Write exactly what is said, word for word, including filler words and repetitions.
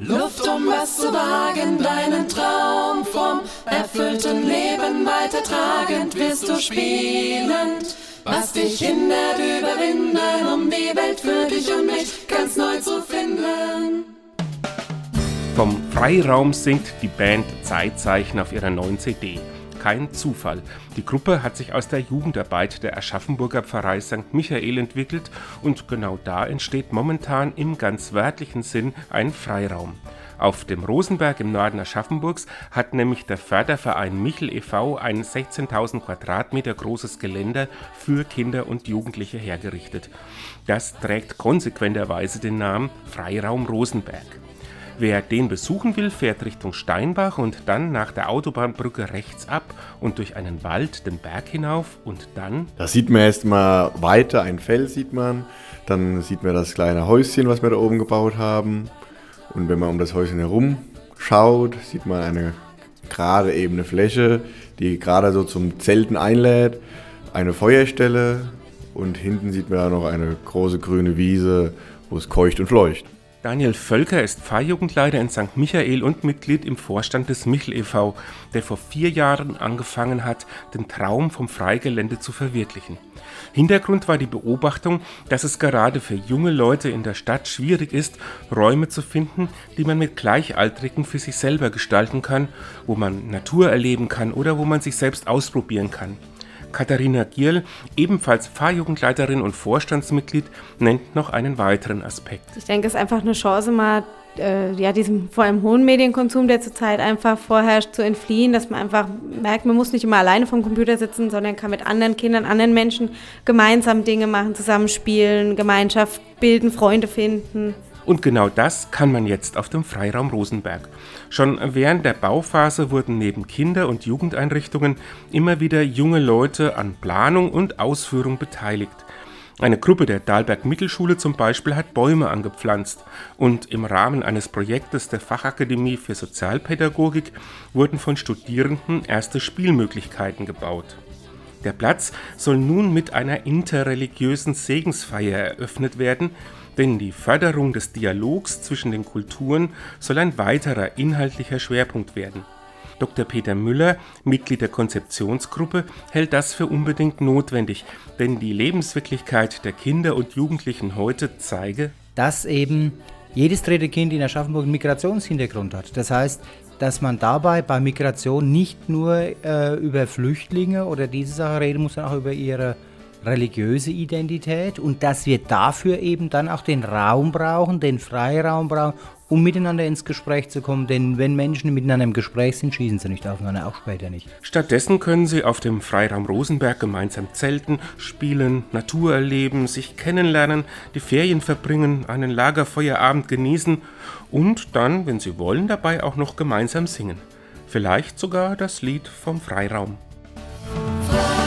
Luft, um was zu wagen, deinen Traum vom erfüllten Leben weitertragend wirst du spielend, was dich hindert, überwinden, um die Welt für dich und mich ganz neu zu finden. Vom Freiraum singt die Band Zeitzeichen auf ihrer neuen C D. Kein Zufall. Die Gruppe hat sich aus der Jugendarbeit der Aschaffenburger Pfarrei Sankt Michael entwickelt und genau da entsteht momentan im ganz wörtlichen Sinn ein Freiraum. Auf dem Rosenberg im Norden Aschaffenburgs hat nämlich der Förderverein Michel e V ein sechzehntausend Quadratmeter großes Geländer für Kinder und Jugendliche hergerichtet. Das trägt konsequenterweise den Namen Freiraum Rosenberg. Wer den besuchen will, fährt Richtung Steinbach und dann nach der Autobahnbrücke rechts ab und durch einen Wald den Berg hinauf und dann... Da sieht man erst mal weiter, ein Feld sieht man, dann sieht man das kleine Häuschen, was wir da oben gebaut haben. Und wenn man um das Häuschen herum schaut, sieht man eine gerade ebene Fläche, die gerade so zum Zelten einlädt, eine Feuerstelle und hinten sieht man da noch eine große grüne Wiese, wo es keucht und fleucht. Daniel Völker ist Pfarrjugendleiter in Sankt Michael und Mitglied im Vorstand des Michel e V, der vor vier Jahren angefangen hat, den Traum vom Freigelände zu verwirklichen. Hintergrund war die Beobachtung, dass es gerade für junge Leute in der Stadt schwierig ist, Räume zu finden, die man mit Gleichaltrigen für sich selber gestalten kann, wo man Natur erleben kann oder wo man sich selbst ausprobieren kann. Katharina Gierl, ebenfalls Pfarrjugendleiterin und Vorstandsmitglied, nennt noch einen weiteren Aspekt. Ich denke, es ist einfach eine Chance, mal äh, ja, diesem vor allem hohen Medienkonsum, der zurzeit einfach vorherrscht, zu entfliehen, dass man einfach merkt, man muss nicht immer alleine vom Computer sitzen, sondern kann mit anderen Kindern, anderen Menschen gemeinsam Dinge machen, zusammenspielen, Gemeinschaft bilden, Freunde finden. Und genau das kann man jetzt auf dem Freiraum Rosenberg. Schon während der Bauphase wurden neben Kinder- und Jugendeinrichtungen immer wieder junge Leute an Planung und Ausführung beteiligt. Eine Gruppe der Dahlberg-Mittelschule zum Beispiel hat Bäume angepflanzt und im Rahmen eines Projektes der Fachakademie für Sozialpädagogik wurden von Studierenden erste Spielmöglichkeiten gebaut. Der Platz soll nun mit einer interreligiösen Segensfeier eröffnet werden, denn die Förderung des Dialogs zwischen den Kulturen soll ein weiterer inhaltlicher Schwerpunkt werden. Doktor Peter Müller, Mitglied der Konzeptionsgruppe, hält das für unbedingt notwendig, denn die Lebenswirklichkeit der Kinder und Jugendlichen heute zeige, dass eben jedes dritte Kind in Aschaffenburg einen Migrationshintergrund hat. Das heißt, dass man dabei bei Migration nicht nur äh, über Flüchtlinge oder diese Sache reden muss, sondern auch über ihre religiöse Identität und dass wir dafür eben dann auch den Raum brauchen, den Freiraum brauchen, um miteinander ins Gespräch zu kommen. Denn wenn Menschen miteinander im Gespräch sind, schießen sie nicht aufeinander, auch später nicht. Stattdessen können sie auf dem Freiraum Rosenberg gemeinsam zelten, spielen, Natur erleben, sich kennenlernen, die Ferien verbringen, einen Lagerfeuerabend genießen und dann, wenn sie wollen, dabei auch noch gemeinsam singen. Vielleicht sogar das Lied vom Freiraum. Freiraum.